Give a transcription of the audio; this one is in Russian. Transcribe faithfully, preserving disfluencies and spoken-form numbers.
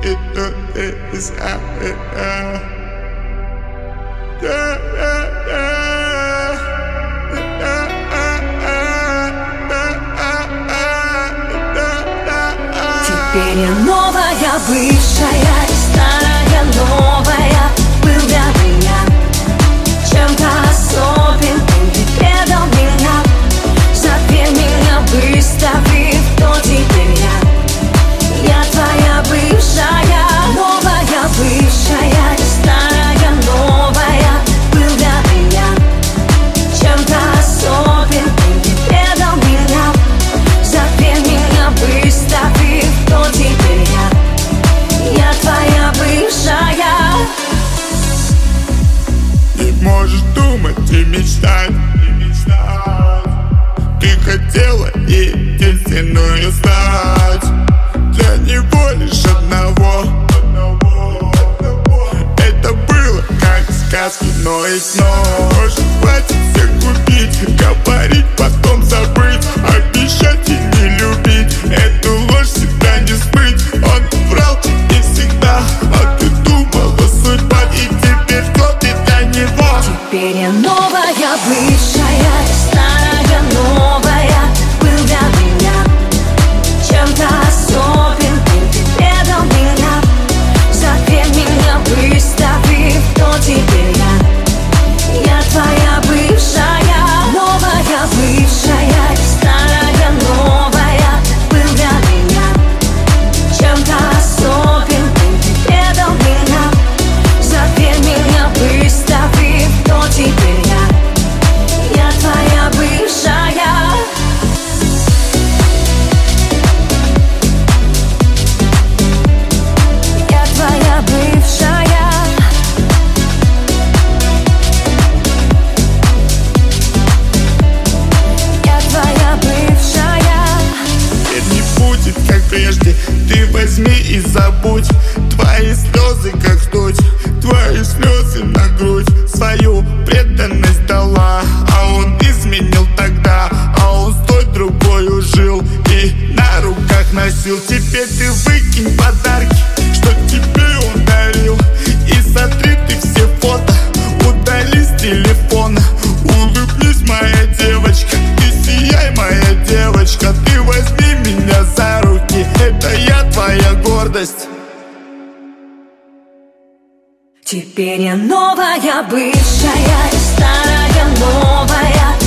это is out. Теперь я новая, бывшая и старая новая. Был для меня чем-то особенным, ты предал меня. Забей меня, выставив, кто теперь я. Я твоя бывшая, новая, бывшая и старая новая. Был для меня чем-то особенным, ты предал меня. Забей меня, выставив, кто теперь я. Я твоя бывшая. Не можешь думать и мечтать. Ты хотела единственную стать. Для него лишь одного. Это было как в сказке, но и снова. Может, хватит всех купить, говорить, потом забыть, обещать и не любить. Эту ложь всегда не спыть. Он врал и всегда, а ты думала судьба. И теперь кто ты для него? Теперь я новая, бывшая и старая новая. Был для меня чем-то особенным, ты предал меня. Забей меня, выставив, кто теперь я. Я твоя бывшая, новая, бывшая и старая новая. Был для меня чем-то особенным, ты предал меня. Забей меня, выставив, кто теперь я. Я твоя бывшая. Я твоя бывшая. Я твоя бывшая. Теперь не будет, как прежде. Ты возьми и забудь. Твои слезы, как ртуть. Твои слезы на грудь. Свою преданность дала. А он изменил тогда. А он с той другой жил и на руках носил. Теперь ты выкинь подарки, что тебе он дарил. И сотри ты все фото, удали с телефона. Улыбнись, моя девочка, ты сияй, моя девочка. Ты возьми меня за руки, это я твоя гордость. Теперь я новая, бывшая и старая новая.